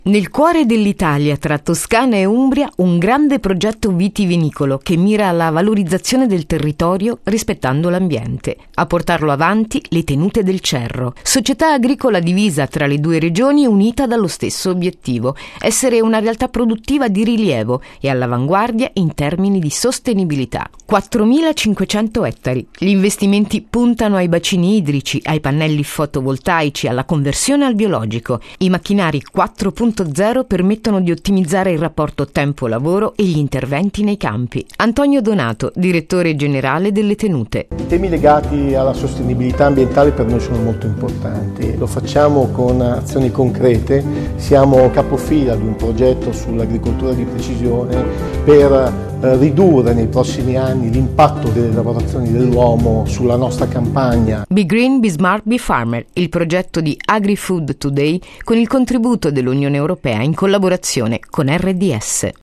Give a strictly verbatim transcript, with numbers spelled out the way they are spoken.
Nel cuore dell'Italia, tra Toscana e Umbria, un grande progetto vitivinicolo che mira alla valorizzazione del territorio rispettando l'ambiente. A portarlo avanti le Tenute del Cerro, società agricola divisa tra le due regioni unita dallo stesso obiettivo: essere una realtà produttiva di rilievo e all'avanguardia in termini di sostenibilità. quattromilacinquecento ettari. Gli investimenti puntano ai bacini idrici, ai pannelli fotovoltaici, alla conversione al biologico. I macchinari quattro punto zero permettono di ottimizzare il rapporto tempo-lavoro e gli interventi nei campi. Antonio Donato, direttore generale delle Tenute. I temi legati alla sostenibilità ambientale per noi sono molto importanti. Lo facciamo con azioni concrete. Siamo capofila di un progetto sull'agricoltura di precisione per ridurre nei prossimi anni l'impatto delle lavorazioni dell'uomo sulla nostra campagna. Be Green, Be Smart, Be Farmer, il progetto di Agri-Food Today con il contributo dell'Unione Europea in collaborazione con R D S.